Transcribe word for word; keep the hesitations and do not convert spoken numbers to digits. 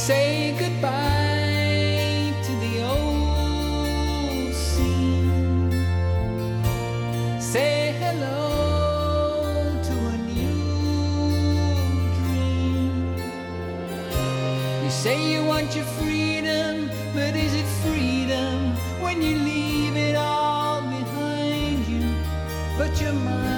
say goodbye to the old scene. Say hello to a new dream. You say you want your freedom, but is it freedom when you leave it all behind you? But your mind